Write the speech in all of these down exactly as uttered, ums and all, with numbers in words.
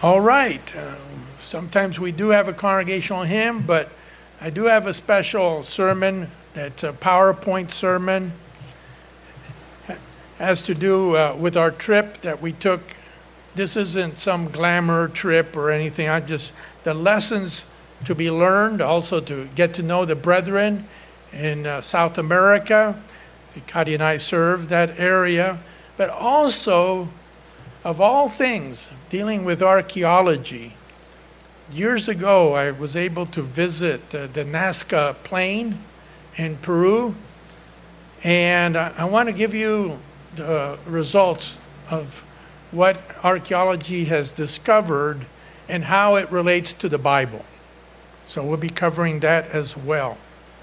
All right. Uh, sometimes we do have a congregational hymn, but I do have a special sermon that's a PowerPoint sermon. It has to do uh, with our trip that we took. This isn't some glamour trip or anything. I just, the lessons to be learned, also to get to know the brethren in uh, South America. Kadi and I served that area, but also, of all things, dealing with archaeology. Years ago, I was able to visit uh, the Nazca Plain in Peru, and I, I want to give you the results of what archaeology has discovered and how it relates to the Bible. So we'll be covering that as well.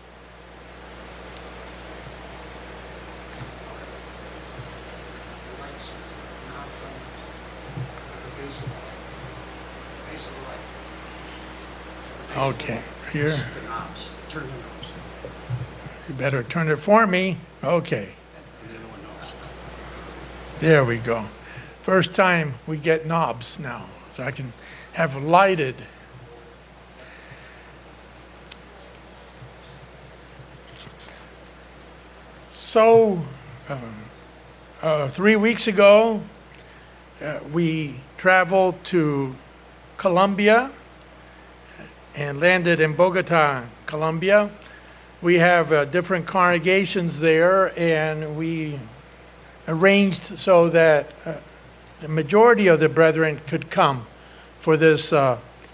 Okay, here. The knobs. Turn the knobs. You better turn it for me. Okay. And the other one knows. There we go. First time we get knobs now, so I can have lighted. So, um, uh, three weeks ago, uh, we traveled to Colombia and landed in Bogota, Colombia. We have uh, different congregations there, and we arranged so that uh, the majority of the brethren could come for this uh,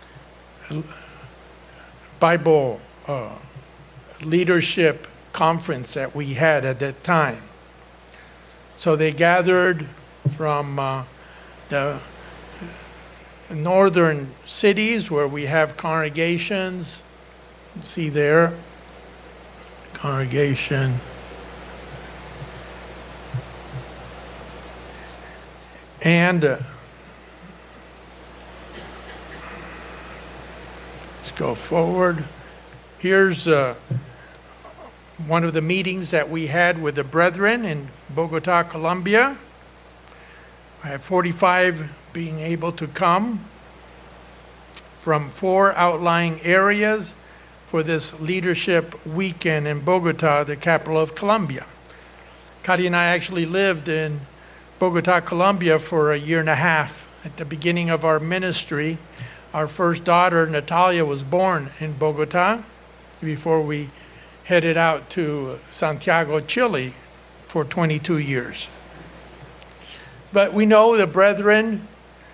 Bible uh, leadership conference that we had at that time. So they gathered from uh, the northern cities where we have congregations. See there, congregation. And uh, let's go forward. Here's uh, one of the meetings that we had with the brethren in Bogota, Colombia. I have forty-five being able to come from four outlying areas for this leadership weekend in Bogota, the capital of Colombia. Kadi and I actually lived in Bogota, Colombia for a year and a half. At the beginning of our ministry, our first daughter, Natalia, was born in Bogota before we headed out to Santiago, Chile for twenty-two years. But we know the brethren,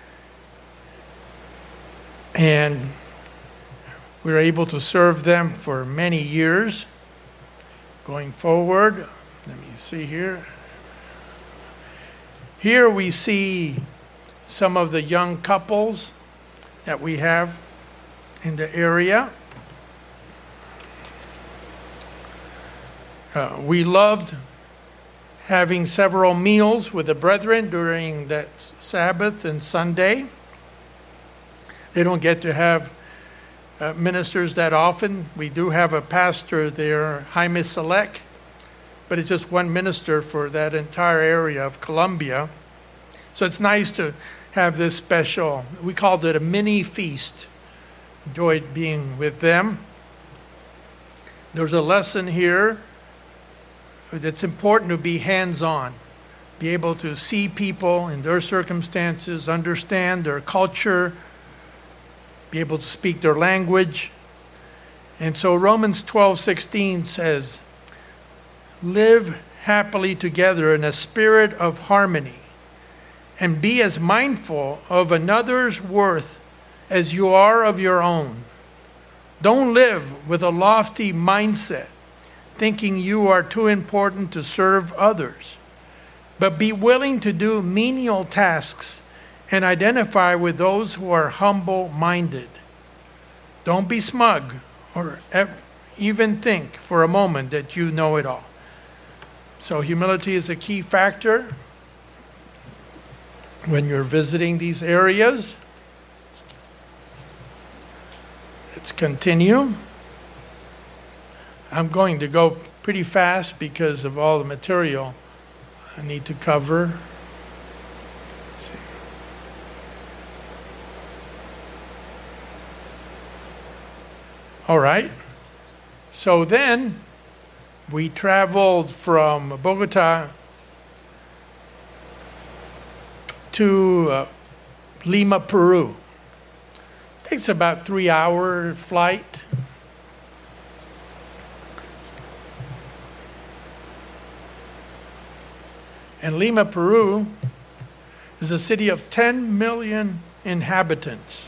and we were able to serve them for many years. Going forward, let me see here. Here we see some of the young couples that we have in the area. Uh, we loved having several meals with the brethren during that Sabbath and Sunday. They don't get to have uh, ministers that often. We do have a pastor there, Jaime Selec, but it's just one minister for that entire area of Colombia. So it's nice to have this special, we called it a mini feast. Enjoyed being with them. There's a lesson here. It's important to be hands-on, be able to see people in their circumstances, understand their culture, be able to speak their language. And so Romans twelve sixteen says, live happily together in a spirit of harmony, and be as mindful of another's worth as you are of your own. Don't live with a lofty mindset, thinking you are too important to serve others, but be willing to do menial tasks and identify with those who are humble-minded. Don't be smug or ev- even think for a moment that you know it all. So humility is a key factor when you're visiting these areas. Let's continue. I'm going to go pretty fast because of all the material I need to cover. Let's see. All right. So then we traveled from Bogota to uh, Lima, Peru. Takes about three hour flight. And Lima, Peru is a city of ten million inhabitants.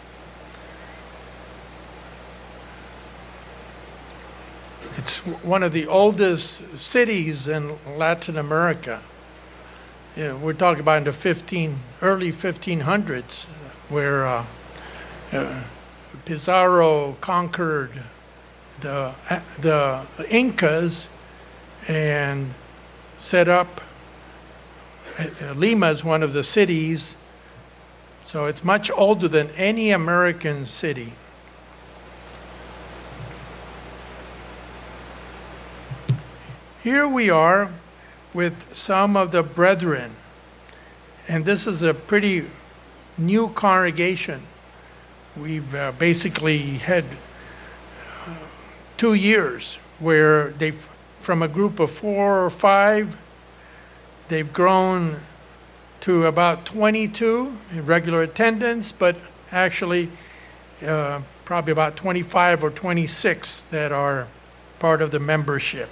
It's one of the oldest cities in Latin America. You know, we're talking about in the fifteen, early fifteen hundreds, where uh, uh, Pizarro conquered the, the Incas and set up uh, Lima as one of the cities. So it's much older than any American city. Here we are with some of the brethren, and this is a pretty new congregation. We've uh, basically had uh, two years where they've, from a group of four or five, they've grown to about twenty-two in regular attendance, but actually uh, probably about twenty-five or twenty-six that are part of the membership.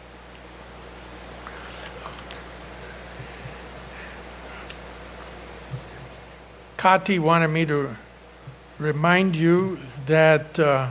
Kati wanted me to remind you that uh,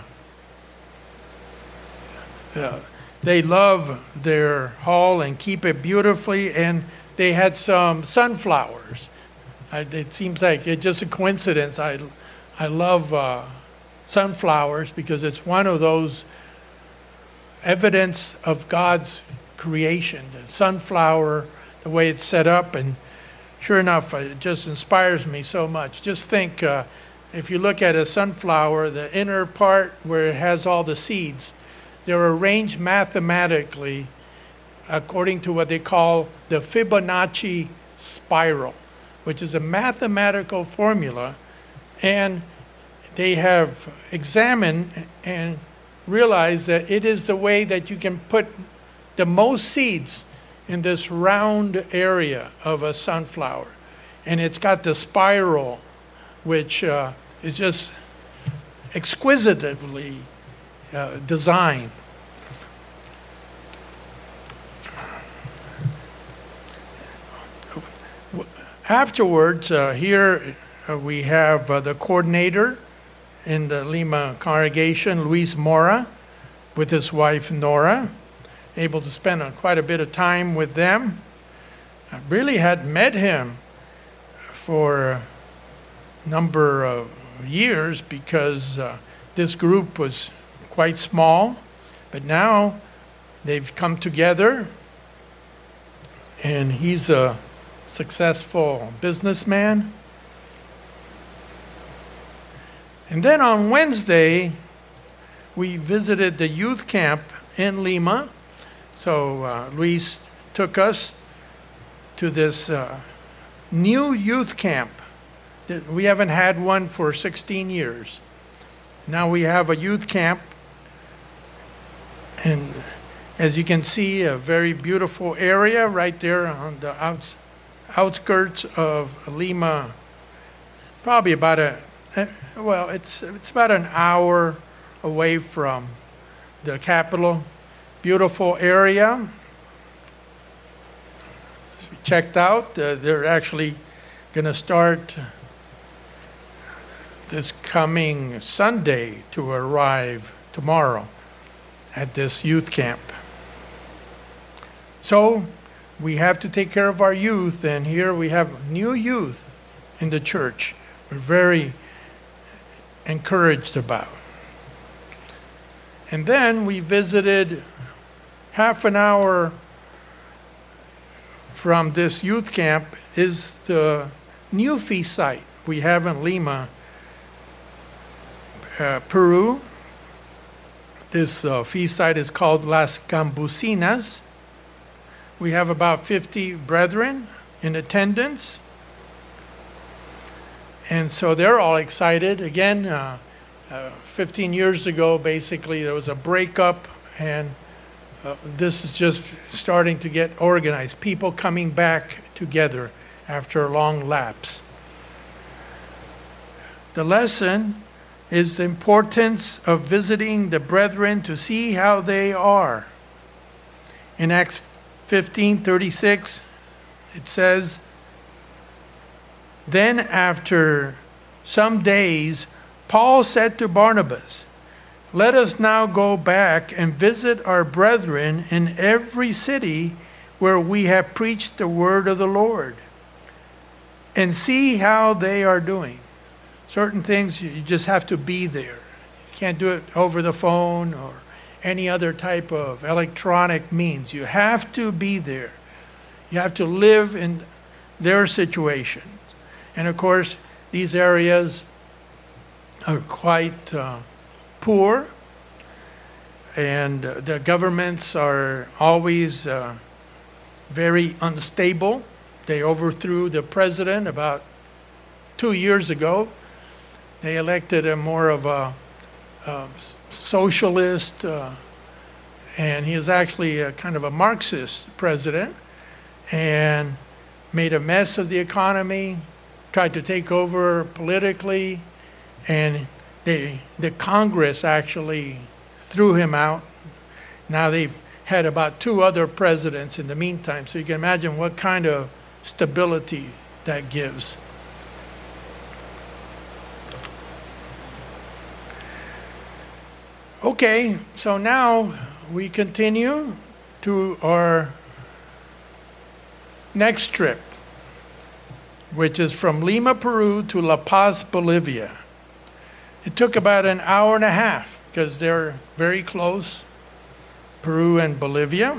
uh, they love their hall and keep it beautifully, and they had some sunflowers. I, it seems like it's just a coincidence. I, I love uh, sunflowers because it's one of those evidence of God's creation. The sunflower, the way it's set up, and sure enough, it just inspires me so much. Just think, uh, if you look at a sunflower, the inner part where it has all the seeds, they're arranged mathematically according to what they call the Fibonacci spiral, which is a mathematical formula. And they have examined and realized that it is the way that you can put the most seeds in this round area of a sunflower. And it's got the spiral, which uh, is just exquisitely uh, designed. Afterwards, uh, here uh, we have uh, the coordinator in the Lima congregation, Luis Mora, with his wife Nora. Able to spend a, quite a bit of time with them. I really hadn't met him for a number of years because uh, this group was quite small, but now they've come together, and he's a successful businessman. And then on Wednesday, we visited the youth camp in Lima. So uh, Luis took us to this uh, new youth camp. We haven't had one for sixteen years. Now we have a youth camp. And as you can see, a very beautiful area right there on the outs, outskirts of Lima. Probably about a, well, it's, it's about an hour away from the capital. Beautiful area. We checked out. Uh, they're actually going to start this coming Sunday to arrive tomorrow at this youth camp. So we have to take care of our youth, and here we have new youth in the church. We're very encouraged about. And then we visited half an hour from this youth camp is the new feast site we have in Lima, uh, Peru. This uh, feast site is called Las Cambusinas. We have about fifty brethren in attendance. And so they're all excited. Again, uh, uh, fifteen years ago, basically, there was a breakup, and uh, this is just starting to get organized. People coming back together after a long lapse. The lesson is the importance of visiting the brethren to see how they are. In Acts fifteen thirty-six, it says, "Then after some days, Paul said to Barnabas, 'Let us now go back and visit our brethren in every city where we have preached the word of the Lord, and see how they are doing.'" Certain things, you just have to be there. You can't do it over the phone or any other type of electronic means. You have to be there. You have to live in their situation. And of course, these areas are quite uh, poor, and uh, the governments are always uh, very unstable. They overthrew the president about two years ago. They elected a more of a, a socialist, uh, and he is actually a kind of a Marxist president, and made a mess of the economy, tried to take over politically, and they, the Congress actually threw him out. Now they've had about two other presidents in the meantime, so you can imagine what kind of stability that gives. Okay, so now we continue to our next trip, which is from Lima, Peru to La Paz, Bolivia. It took about an hour and a half because they're very close, Peru and Bolivia.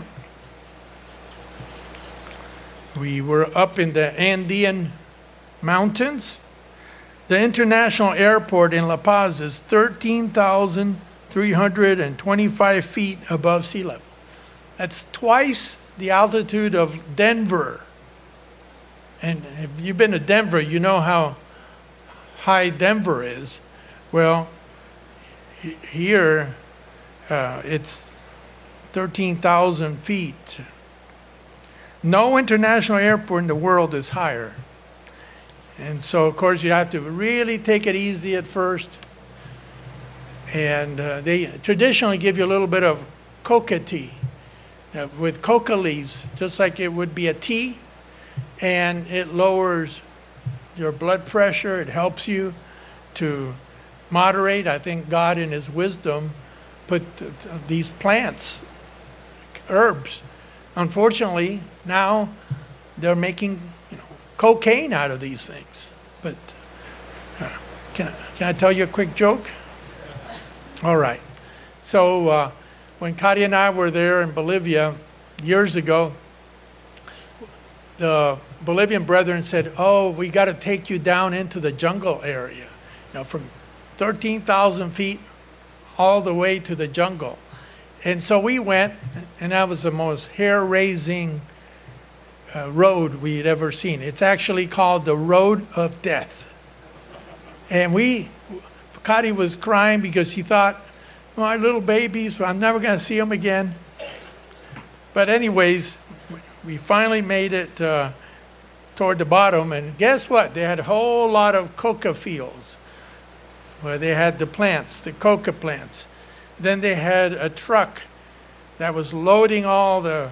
We were up in the Andean mountains. The international airport in La Paz is thirteen thousand three hundred twenty-five feet above sea level. That's twice the altitude of Denver. And if you've been to Denver, you know how high Denver is. Well, he- here uh, it's thirteen thousand feet. No international airport in the world is higher. And so, of course, you have to really take it easy at first. And uh, they traditionally give you a little bit of coca tea uh, with coca leaves, just like it would be a tea. And it lowers your blood pressure. It helps you to moderate. I think God in his wisdom put uh, these plants, herbs. Unfortunately, now they're making, you know, cocaine out of these things. But uh, can, I, can I tell you a quick joke? All right. So uh, when Kari and I were there in Bolivia years ago, the Bolivian brethren said, "Oh, we got to take you down into the jungle area, you know, from thirteen thousand feet all the way to the jungle." And so we went, and that was the most hair-raising uh, road we'd ever seen. It's actually called the Road of Death. And we, Kari was crying because he thought, my little babies, I'm never going to see them again. But anyways, we finally made it uh, toward the bottom, and guess what? They had a whole lot of coca fields where they had the plants, the coca plants. Then they had a truck that was loading all the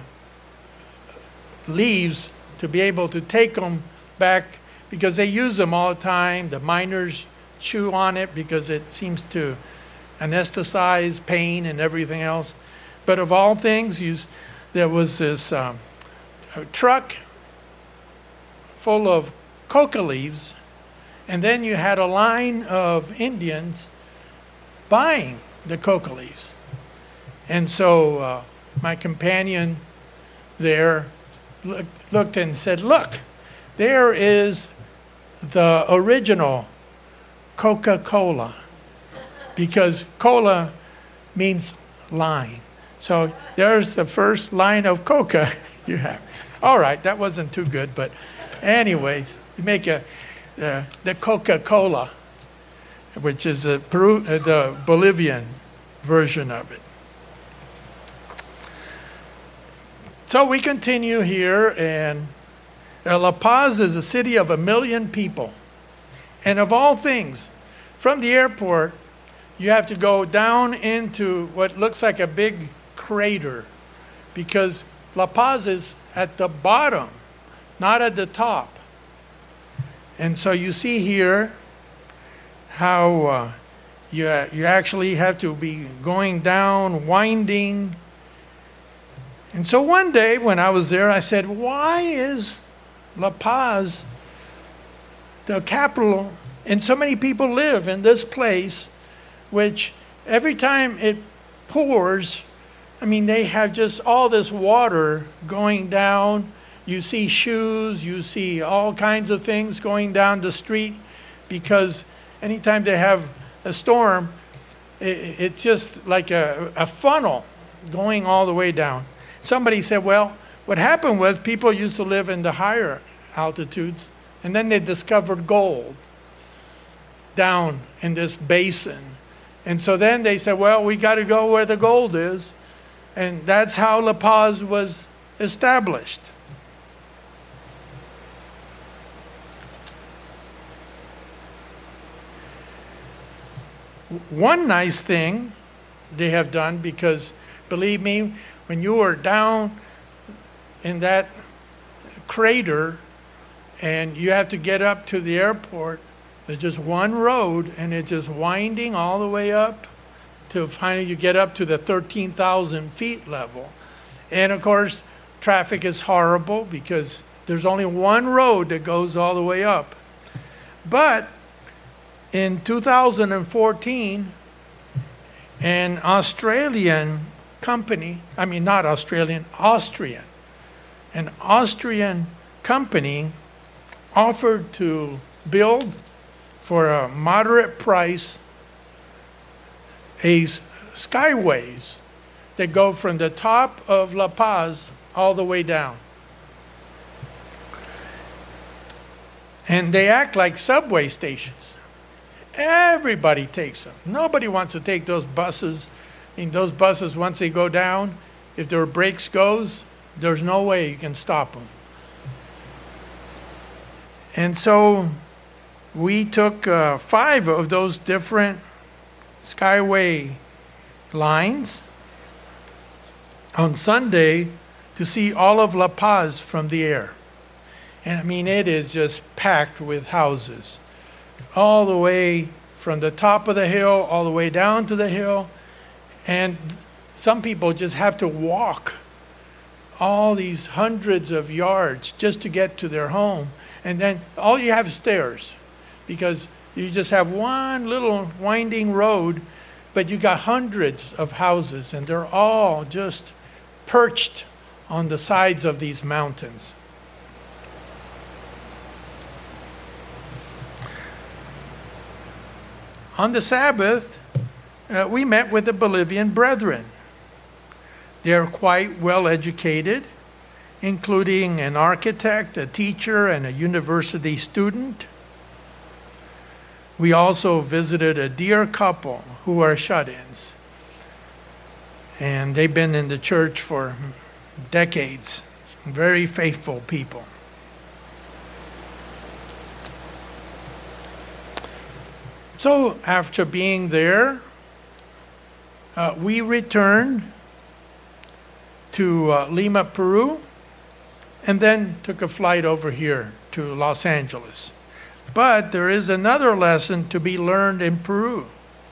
leaves to be able to take them back because they use them all the time. The miners chew on it because it seems to anesthetize pain and everything else. But of all things, you, there was this um, a truck full of coca leaves, and then you had a line of Indians buying the coca leaves. And so uh, my companion there look, looked and said, "Look, there is the original Coca-Cola," because cola means line. So there's the first line of coca you have. All right, that wasn't too good, but anyways, you make a uh, the Coca-Cola. which is a Peru, uh, the Bolivian version of it. So we continue here, and uh, La Paz is a city of a million people. And of all things, from the airport, you have to go down into what looks like a big crater, because La Paz is at the bottom, not at the top. And so you see here how uh, you, you actually have to be going down, winding. And so one day when I was there, I said, why is La Paz the capital, and so many people live in this place, which every time it pours, I mean, they have just all this water going down. You see shoes, you see all kinds of things going down the street, because anytime they have a storm, it, it's just like a, a funnel going all the way down. Somebody said, well, what happened was people used to live in the higher altitudes, and then they discovered gold down in this basin. And so then they said, well, we got to go where the gold is. And that's how La Paz was established. One nice thing they have done, because believe me, when you are down in that crater and you have to get up to the airport, there's just one road, and it's just winding all the way up till finally you get up to the thirteen thousand feet level. And of course, traffic is horrible because there's only one road that goes all the way up. But in two thousand fourteen, an Australian company, I mean not Australian, Austrian, an Austrian company offered to build for a moderate price a skyways that go from the top of La Paz all the way down. And they act like subway stations. Everybody takes them. Nobody wants to take those buses. I mean, those buses, once they go down, if their brakes goes, there's no way you can stop them. And so we took uh, five of those different skyway lines on Sunday to see all of La Paz from the air. And I mean, it is just packed with houses, all the way from the top of the hill, all the way down to the hill. And some people just have to walk all these hundreds of yards just to get to their home. And then all you have is stairs, because you just have one little winding road, but you got hundreds of houses, and they're all just perched on the sides of these mountains. On the Sabbath, uh, we met with the Bolivian brethren. They are quite well educated, including an architect, a teacher, and a university student. We also visited a dear couple who are shut-ins. And they've been in the church for decades. Very faithful people. So after being there, uh, we returned to uh, Lima, Peru, and then took a flight over here to Los Angeles. But there is another lesson to be learned in Peru.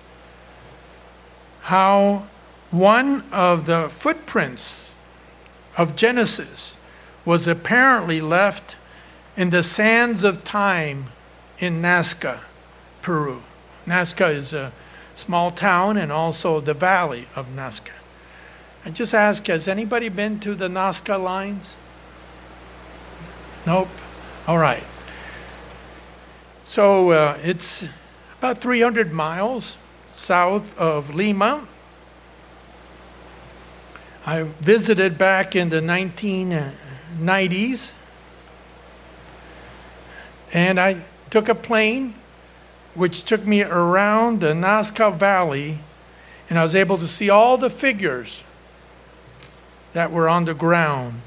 How one of the footprints of Genesis was apparently left in the sands of time in Nazca, Peru. Nazca is a small town and also the valley of Nazca. I just ask, has anybody been to the Nazca lines? Nope. All right. So uh, it's about three hundred miles south of Lima. I visited back in the nineteen nineties, and I took a plane which took me around the Nazca Valley, and I was able to see all the figures that were on the ground.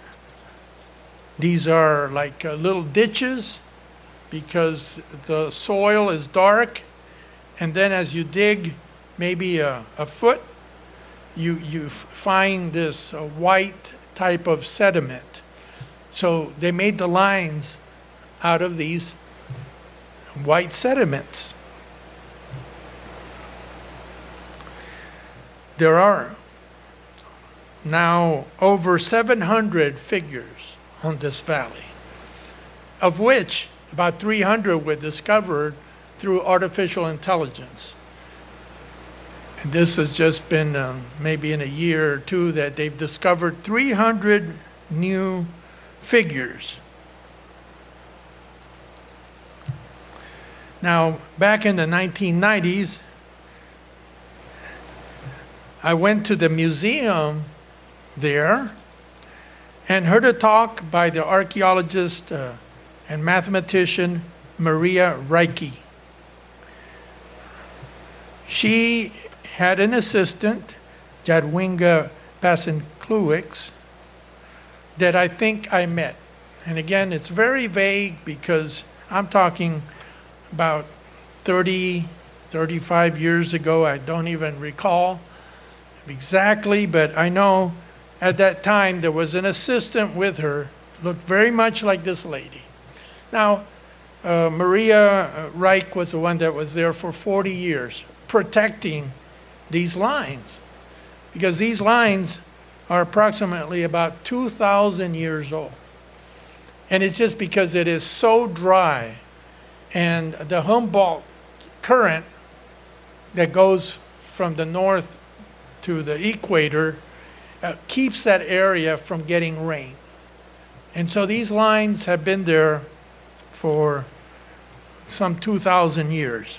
These are like uh, little ditches because the soil is dark, and then as you dig maybe a, a foot, you, you find this uh, white type of sediment. So they made the lines out of these white sediments. There are now over seven hundred figures on this valley, of which about three hundred were discovered through artificial intelligence. And this has just been um, maybe in a year or two that they've discovered three hundred new figures. Now, back in the nineteen nineties, I went to the museum there and heard a talk by the archaeologist uh, and mathematician Maria Ricci. She had an assistant, Jadwiga Pasencluix, that I think I met. And again, it's very vague because I'm talking about thirty, thirty-five years ago. I don't even recall exactly, but I know at that time there was an assistant with her, looked very much like this lady. Now, uh, Maria Reich was the one that was there for forty years, protecting these lines, because these lines are approximately about two thousand years old. And it's just because it is so dry, and the Humboldt current that goes from the north to the equator uh, keeps that area from getting rain. And so these lines have been there for some two thousand years.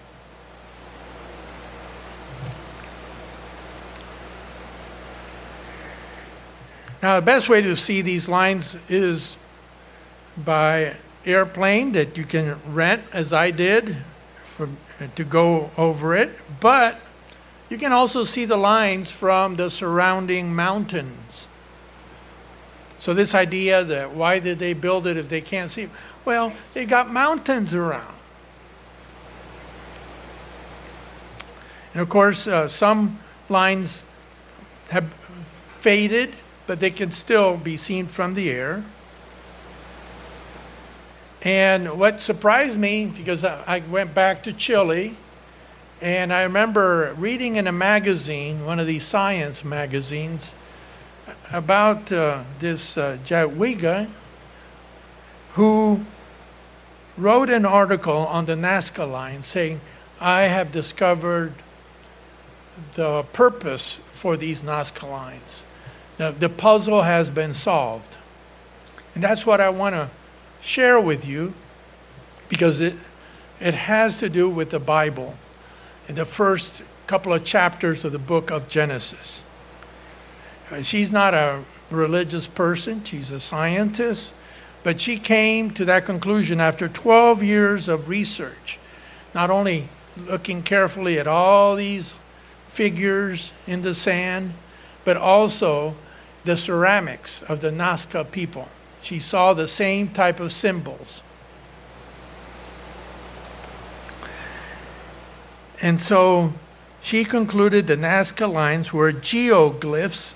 Now, the best way to see these lines is by airplane that you can rent, as I did, for, to go over it. But you can also see the lines from the surrounding mountains. So this idea that why did they build it if they can't see? Well, they got mountains around. And of course, uh, some lines have faded, but they can still be seen from the air. And what surprised me, because I went back to Chile, and I remember reading in a magazine, one of these science magazines, about uh, this uh, Jadwiga, who wrote an article on the Nazca line saying, I have discovered the purpose for these Nazca lines. The, the puzzle has been solved. And that's what I want to share with you, because it, it has to do with the Bible in the first couple of chapters of the book of Genesis. She's not a religious person, she's a scientist, but she came to that conclusion after twelve years of research, not only looking carefully at all these figures in the sand, but also the ceramics of the Nazca people. She saw the same type of symbols. And so she concluded the Nazca lines were geoglyphs,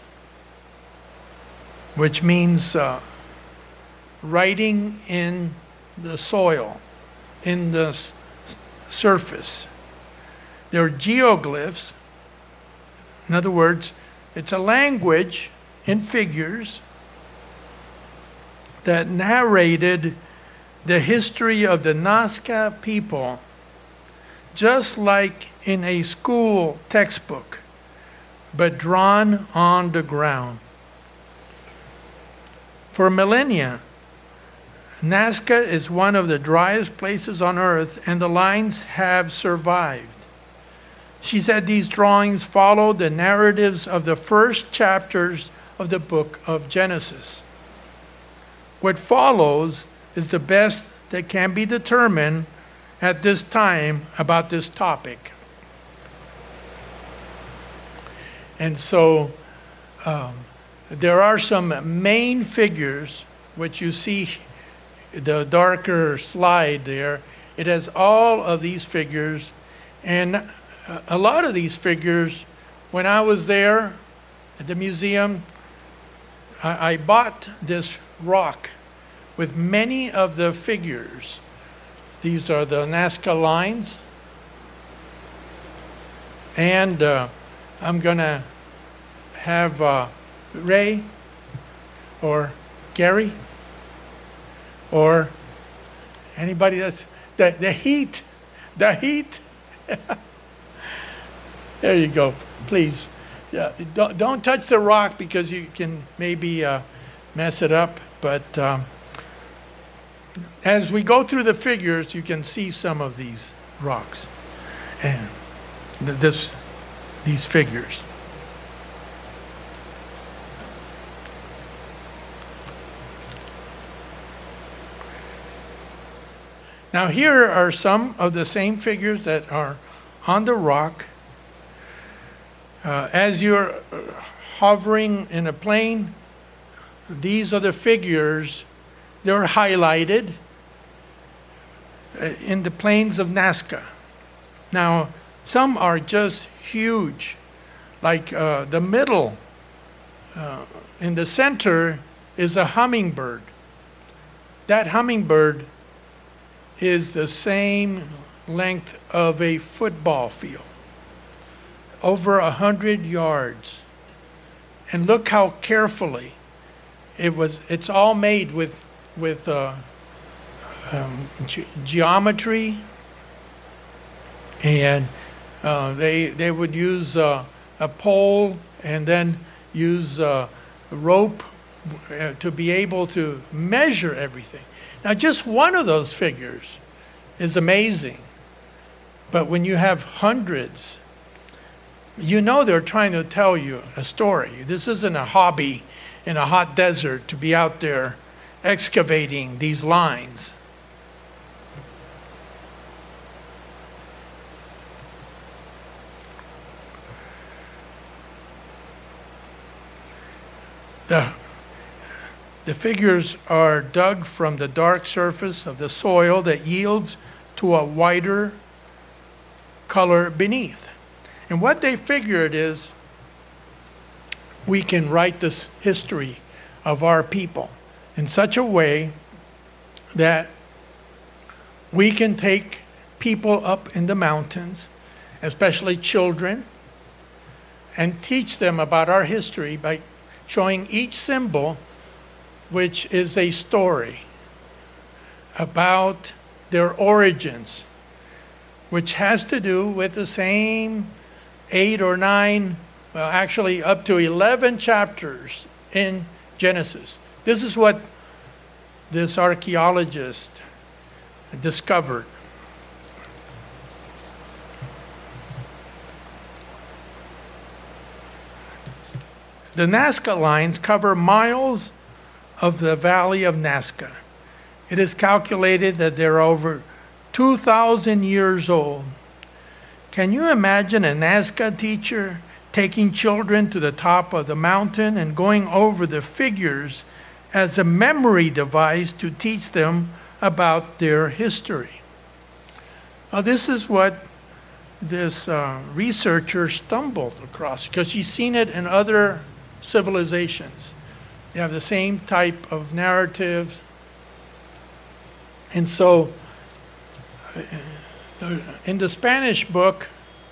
which means uh, writing in the soil, in the s- surface. They're geoglyphs. In other words, it's a language in figures that narrated the history of the Nazca people, just like in a school textbook, but drawn on the ground. For millennia, Nazca is one of the driest places on earth, and the lines have survived. She said these drawings follow the narratives of the first chapters of the book of Genesis. What follows is the best that can be determined at this time about this topic. And so um, there are some main figures, which you see the darker slide there. It has all of these figures, and a lot of these figures, when I was there at the museum, I, I bought this rock with many of the figures. These are the Nazca lines. And uh, I'm going to have uh, Ray or Gary or anybody that's, the, the heat, the heat. There you go, please. Yeah, don't, don't touch the rock because you can maybe uh, mess it up. But um, as we go through the figures, you can see some of these rocks and th- this, these figures. Now here are some of the same figures that are on the rock. Uh, as you're hovering in a plane, these are the figures. They're highlighted in the plains of Nazca. Now, some are just huge, like uh, the middle, uh, in the center is a hummingbird. That hummingbird is the same length of a football field, over a hundred yards. And look how carefully it was. It's all made with with uh, um, ge- geometry, and uh, they they would use uh, a pole and then use uh, rope uh, to be able to measure everything. Now, just one of those figures is amazing, but when you have hundreds, you know they're trying to tell you a story. This isn't a hobby in a hot desert to be out there excavating these lines. The, the figures are dug from the dark surface of the soil that yields to a whiter color beneath. And what they figured is we can write this history of our people in such a way that we can take people up in the mountains, especially children, and teach them about our history by showing each symbol, which is a story about their origins, which has to do with the same eight or nine, well, actually up to eleven chapters in Genesis. This is what this archaeologist discovered. The Nazca lines cover miles of the valley of Nazca. It is calculated that they're over two thousand years old. Can you imagine a Nazca teacher taking children to the top of the mountain and going over the figures as a memory device to teach them about their history? Now, this is what this uh, researcher stumbled across, because she's seen it in other civilizations. They have the same type of narratives. And so, in the Spanish book,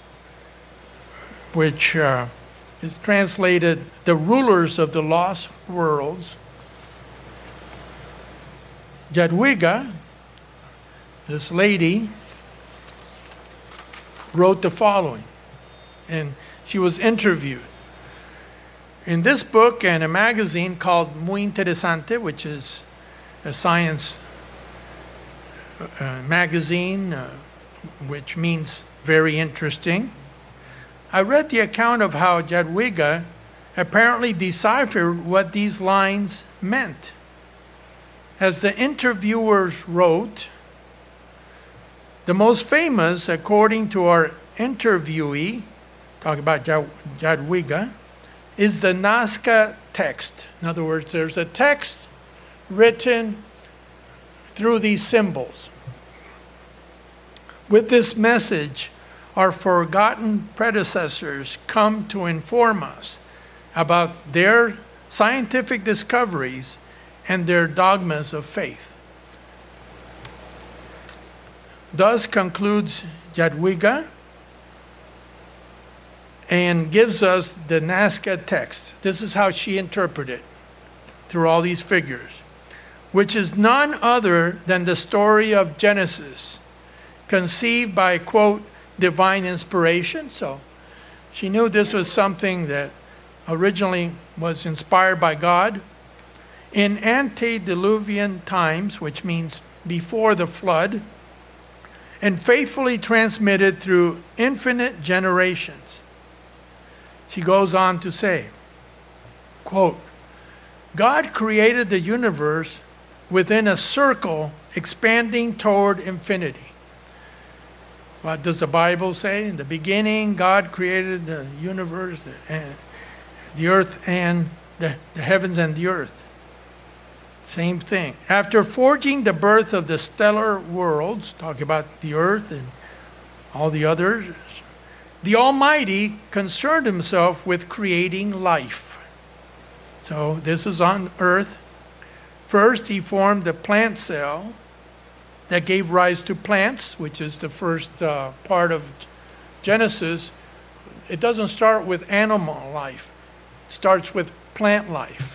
which uh, is translated The Rulers of the Lost Worlds, Jadwiga, this lady, wrote the following, and she was interviewed. In this book and a magazine called Muy Interesante, which is a science uh, magazine, uh, which means very interesting, I read the account of how Jadwiga apparently deciphered what these lines meant. As the interviewers wrote, The most famous, according to our interviewee, talking about Jadwiga, is the Nazca text. In other words, there's a text written through these symbols. With this message, our forgotten predecessors come to inform us about their scientific discoveries and their dogmas of faith. Thus concludes Jadwiga and gives us the Nazca text. This is how she interpreted it through all these figures, which is none other than the story of Genesis, conceived by, quote, divine inspiration. So she knew this was something that originally was inspired by God. In antediluvian times, which means before the flood, and faithfully transmitted through infinite generations. She goes on to say, quote, God created the universe within a circle expanding toward infinity. What does the Bible say? In the beginning, God created the universe, the, the earth, and the, the heavens and the earth. Same thing. After forging the birth of the stellar worlds, talking about the earth and all the others, the Almighty concerned himself with creating life. So this is on earth. First, he formed the plant cell that gave rise to plants, which is the first uh, part of Genesis. It doesn't start with animal life. It starts with plant life.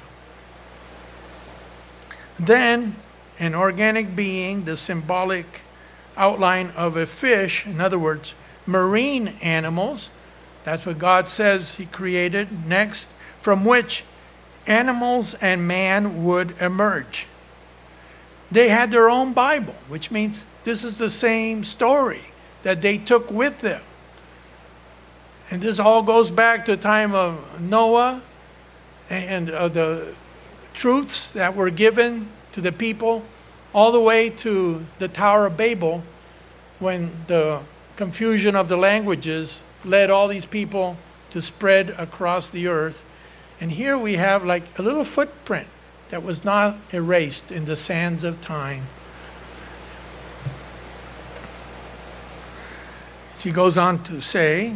Then, an organic being, the symbolic outline of a fish, in other words, marine animals, that's what God says he created next, from which animals and man would emerge. They had their own Bible, which means this is the same story that they took with them. And this all goes back to the time of Noah and uh, the truths that were given to the people, all the way to the Tower of Babel, when the confusion of the languages led all these people to spread across the earth. And here we have like a little footprint that was not erased in the sands of time. She goes on to say,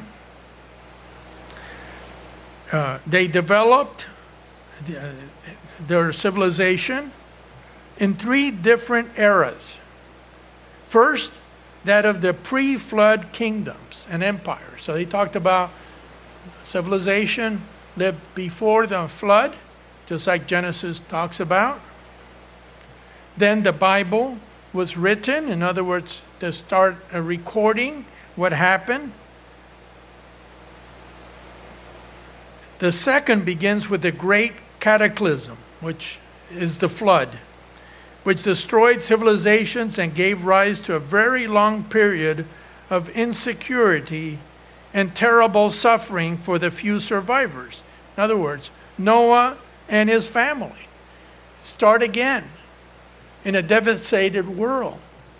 uh, they developed uh, their civilization in three different eras. First, that of the pre-flood kingdoms and empires. So they talked about civilization lived before the flood, just like Genesis talks about. Then the Bible was written, in other words, to start a recording what happened. The second begins with the great cataclysm, which is the flood, which destroyed civilizations and gave rise to a very long period of insecurity and terrible suffering for the few survivors. In other words, Noah and his family start again in a devastated world.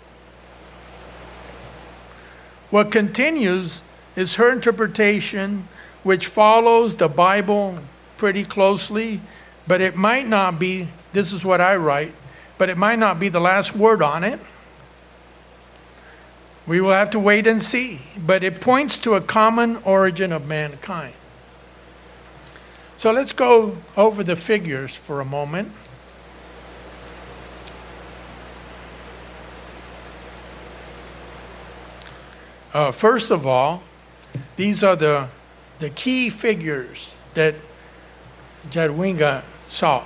What continues is her interpretation, which follows the Bible pretty closely, but it might not be, this is what I write, but it might not be the last word on it. We will have to wait and see. But it points to a common origin of mankind. So let's go over the figures for a moment. Uh, first of all, these are the, the key figures that Jadwiga saw.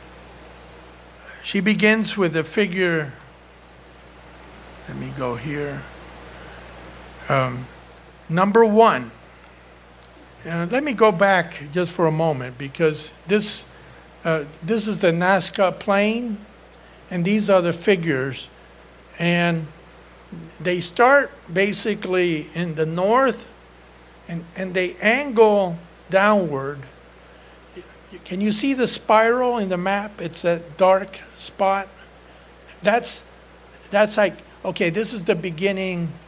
She begins with the figure, let me go here, um, number one. Uh, let me go back just for a moment, because this, uh, this is the Nazca Plain, and these are the figures. And they start basically in the north, and, and they angle downward. Can you see the spiral in the map? It's that dark spot. That's, that's like, okay, this is the beginning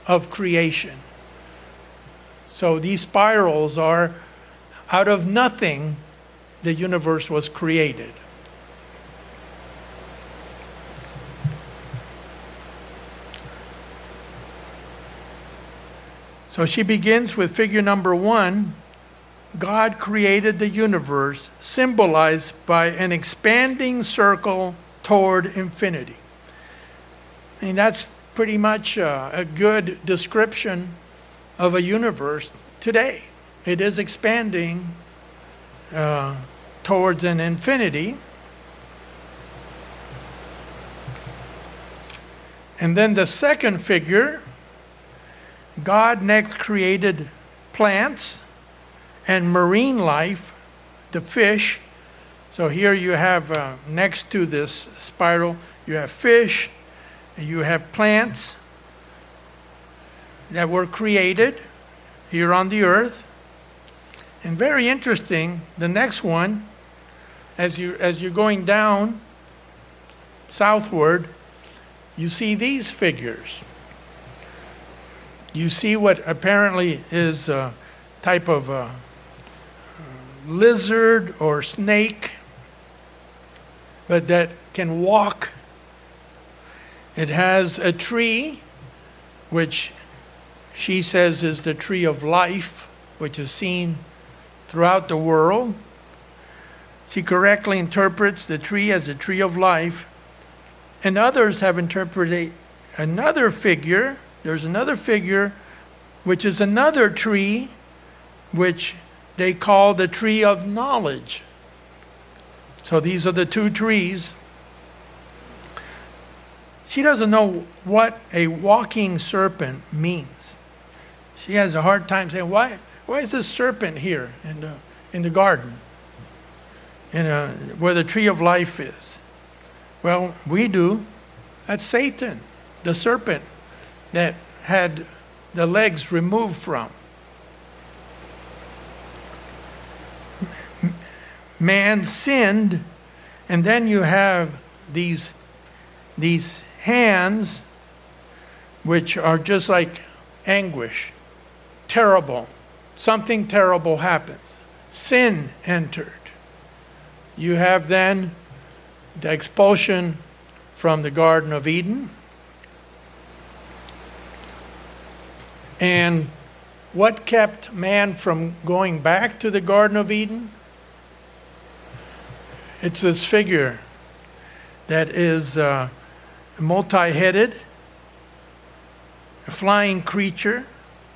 of creation. So these spirals are out of nothing, the universe was created. So she begins with figure number one. God created the universe, symbolized by an expanding circle toward infinity. I mean, that's pretty much uh, a good description of a universe today. It is expanding uh, towards an infinity. And then the second figure, God next created plants and marine life, the fish. So here you have, uh, next to this spiral, you have fish, you have plants that were created here on the earth. And very interesting, the next one, as you as you're going down southward, you see these figures. You see what apparently is a type of a lizard or snake, but that can walk. It has a tree, which she says is the tree of life, which is seen throughout the world. She correctly interprets the tree as a tree of life, and others have interpreted another figure. There's another figure, which is another tree, which they call the tree of knowledge. So these are the two trees. She doesn't know what a walking serpent means. She has a hard time saying, why, why is this serpent here in the, in the garden, in a, where the tree of life is? Well, we do. That's Satan, the serpent that had the legs removed from. Man sinned, and then you have these, these hands, which are just like anguish, terrible. Something terrible happens. Sin entered. You have then the expulsion from the Garden of Eden. And what kept man from going back to the Garden of Eden? It's this figure that is uh, multi-headed, a flying creature.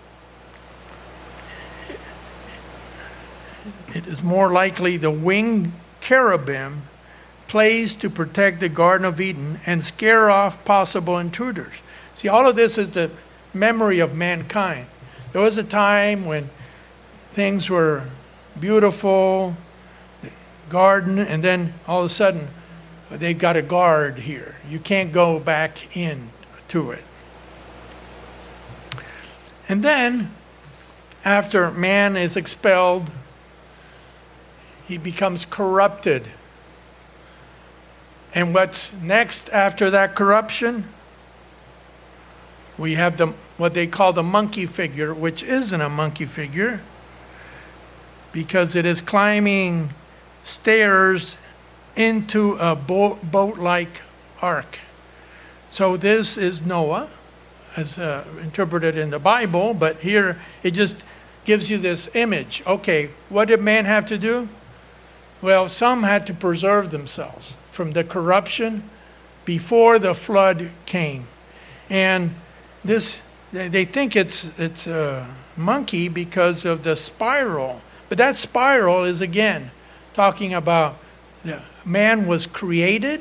It is more likely the winged cherubim placed to protect the Garden of Eden and scare off possible intruders. See, all of this is the memory of mankind. There was a time when things were beautiful, the garden, and then all of a sudden they got a guard here. You can't go back in to it. And then, after man is expelled, he becomes corrupted. And what's next after that corruption? We have the what they call the monkey figure, which isn't a monkey figure, because it is climbing stairs into a boat, boat-like ark. So this is Noah, as uh, interpreted in the Bible, but here it just gives you this image. Okay, what did man have to do? Well, some had to preserve themselves from the corruption before the flood came. And this, they think it's it's a monkey because of the spiral. But that spiral is, again, talking about the man was created.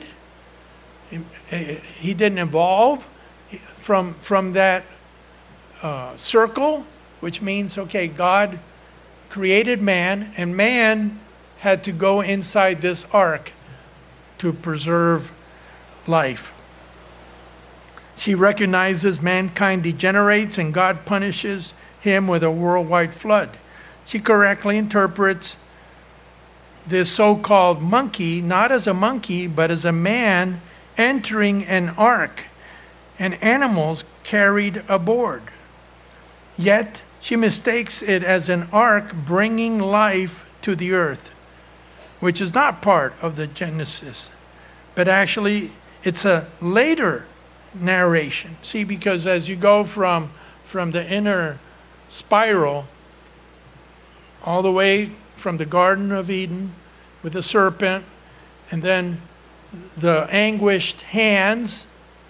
He didn't evolve from, from that uh, circle, which means, okay, God created man, and man had to go inside this ark to preserve life. She recognizes mankind degenerates and God punishes him with a worldwide flood. She correctly interprets this so-called monkey not as a monkey but as a man entering an ark. And animals carried aboard. Yet she mistakes it as an ark bringing life to the earth, which is not part of the Genesis, but actually it's a later narration. See, because as you go from, from the inner spiral all the way from the Garden of Eden with the serpent, and then the anguished hands,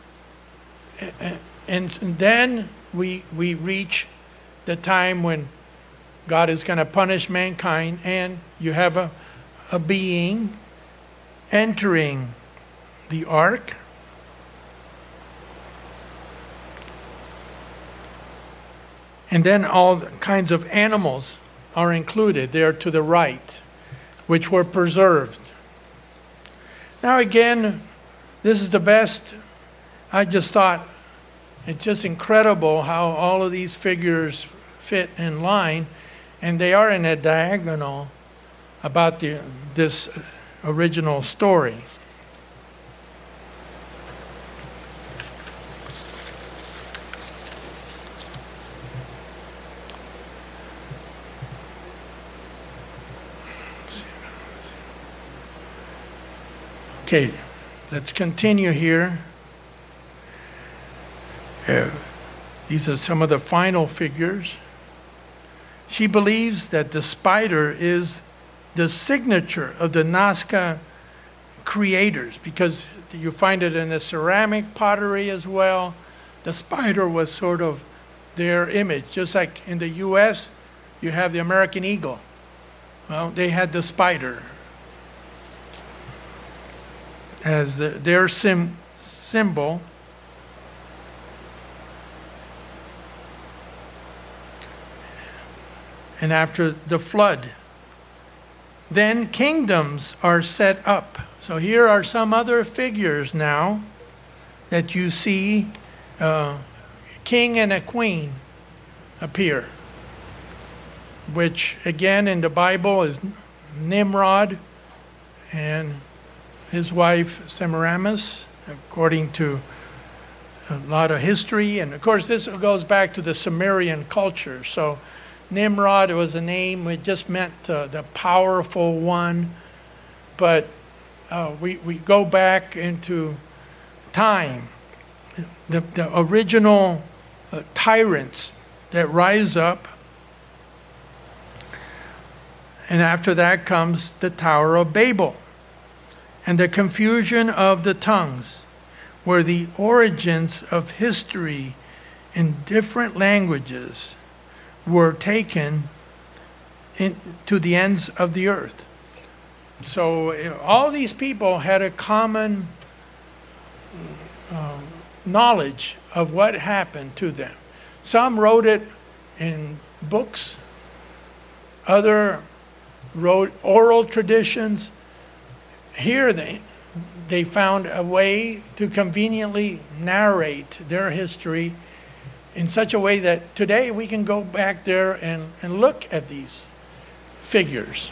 and then we we reach the time when God is going to punish mankind, and you have a, a being entering the ark. And then all kinds of animals are included there to the right, which were preserved. Now again, this is the best. I just thought it's just incredible how all of these figures fit in line, and they are in a diagonal about the, this original story. Okay, let's continue here. Uh, these are some of the final figures. She believes that the spider is the signature of the Nazca creators, because you find it in the ceramic pottery as well. The spider was sort of their image. Just like in the U S, you have the American eagle. Well, they had the spider as the, their sim, symbol. And after the flood, then kingdoms are set up. So here are some other figures now that you see. Uh, king and a queen appear, which again in the Bible is Nimrod and his wife Semiramis, according to a lot of history. And of course this goes back to the Sumerian culture. So Nimrod was a name, it just meant uh, the powerful one. But uh, we, we go back into time. The, the original uh, tyrants that rise up. And after that comes the Tower of Babel and the confusion of the tongues, where the origins of history in different languages were taken in, to the ends of the earth. So all these people had a common uh, knowledge of what happened to them. Some wrote it in books, other wrote oral traditions. Here they, they found a way to conveniently narrate their history in such a way that today we can go back there and, and look at these figures.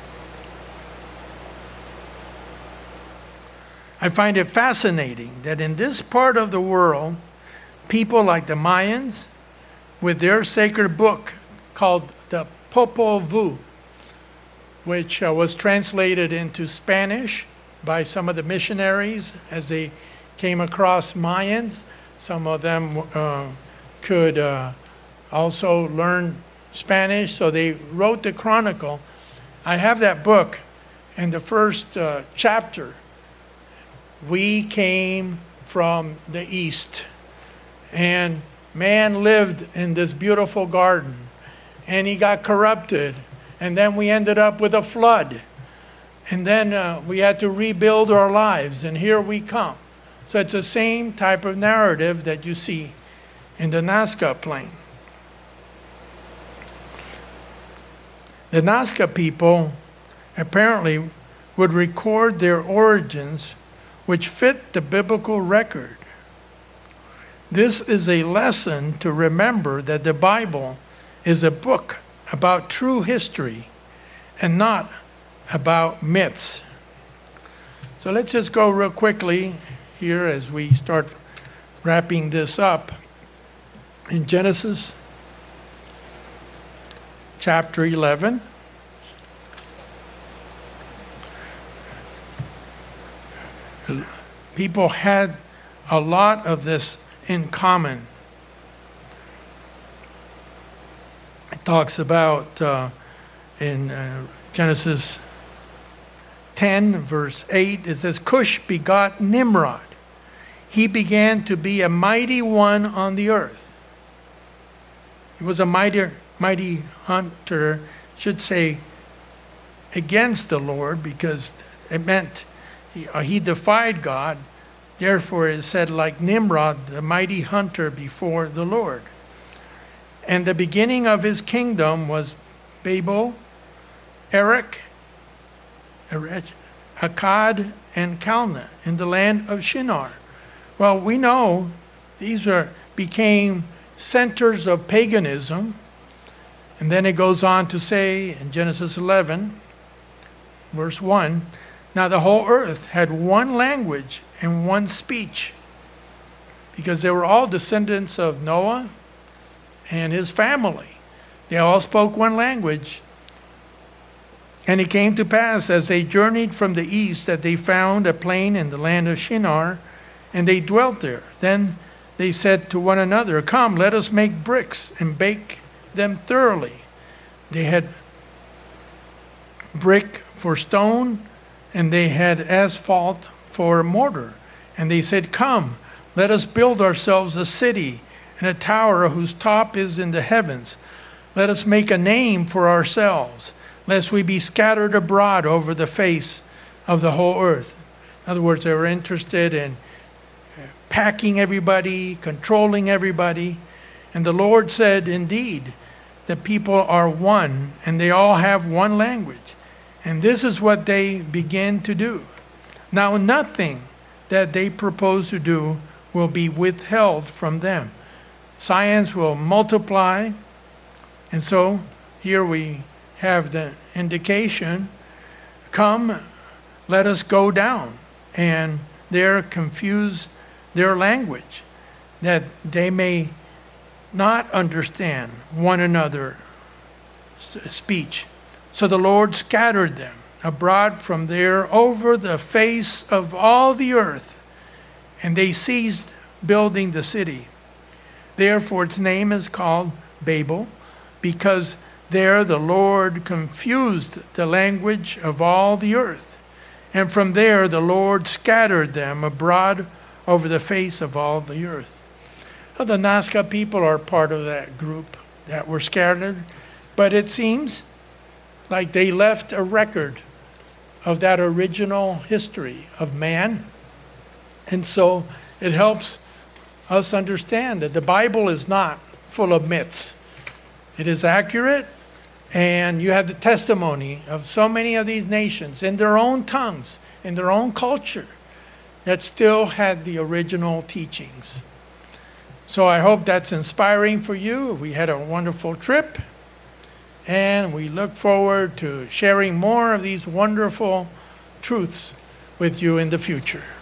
I find it fascinating that in this part of the world, people like the Mayans, with their sacred book called the Popol Vuh, which uh, was translated into Spanish by some of the missionaries as they came across Mayans. Some of them uh, could uh, also learn Spanish, so they wrote the chronicle. I have that book, and the first uh, chapter, we came from the east, and man lived in this beautiful garden, and he got corrupted, and then we ended up with a flood, and then uh, we had to rebuild our lives, and here we come. So it's the same type of narrative that you see in the Nazca Plain. The Nazca people apparently would record their origins which fit the biblical record. This is a lesson to remember that the Bible is a book about true history and not about myths. So let's just go real quickly here as we start wrapping this up. in Genesis chapter eleven. People had a lot of this in common. It talks about uh, in uh, Genesis ten, verse eight, it says, Cush begot Nimrod. He began to be a mighty one on the earth. He was a mighty, mighty hunter, should say, against the Lord, because it meant he, uh, he defied God. Therefore, it said, like Nimrod, the mighty hunter before the Lord. And the beginning of his kingdom was Babel, Erech, Erech, Akkad, and Calneh in the land of Shinar. Well, we know these are became centers of paganism. And then it goes on to say in Genesis eleven, verse one, now the whole earth had one language and one speech, because they were all descendants of Noah and his family. They all spoke one language. And it came to pass as they journeyed from the east that they found a plain in the land of Shinar, and they dwelt there. Then they said to one another, come, let us make bricks and bake them thoroughly. They had brick for stone, and they had asphalt for mortar. And they said, come, let us build ourselves a city and a tower whose top is in the heavens. Let us make a name for ourselves, lest we be scattered abroad over the face of the whole earth. In other words, they were interested in packing everybody, controlling everybody. And the Lord said, indeed, the people are one, and they all have one language. And this is what they begin to do. Now, nothing that they propose to do will be withheld from them. Science will multiply. And so here we have the indication, come, let us go down and there confuse their language, that they may not understand one another's speech. So the Lord scattered them abroad from there over the face of all the earth, and they ceased building the city. Therefore its name is called Babel, because there the Lord confused the language of all the earth. And from there the Lord scattered them abroad over the face of all the earth. Well, the Nazca people are part of that group that were scattered, but it seems like they left a record of that original history of man. And so it helps us understand that the Bible is not full of myths. It is accurate, and you have the testimony of so many of these nations in their own tongues, in their own culture, that still had the original teachings. So I hope that's inspiring for you. We had a wonderful trip, and we look forward to sharing more of these wonderful truths with you in the future.